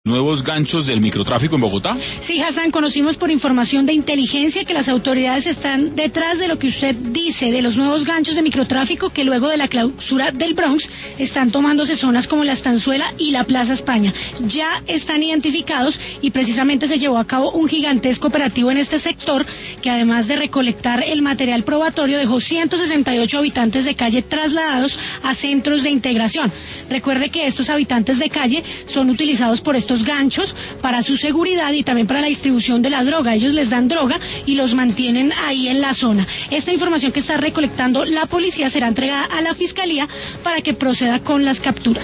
nuevos ganchos del microtráfico en Bogotá? Sí, Hassan, conocimos por información de inteligencia que las autoridades están detrás de lo que usted dice, de los nuevos ganchos de microtráfico que luego de la clausura del Bronx están tomándose zonas como la Estanzuela y la Plaza España. Ya están identificados y precisamente se llevó a cabo un gigantesco operativo en este sector que, además de recolectar el material probatorio, dejó 168 habitantes de calle trasladados a centros de integración. Recuerde que estos habitantes de calle son utilizados por estos ganchos para su seguridad y también para la distribución de la droga. Ellos les dan droga y los mantienen ahí en la zona. Esta información que está recolectando la policía será entregada a la Fiscalía para que proceda con las capturas.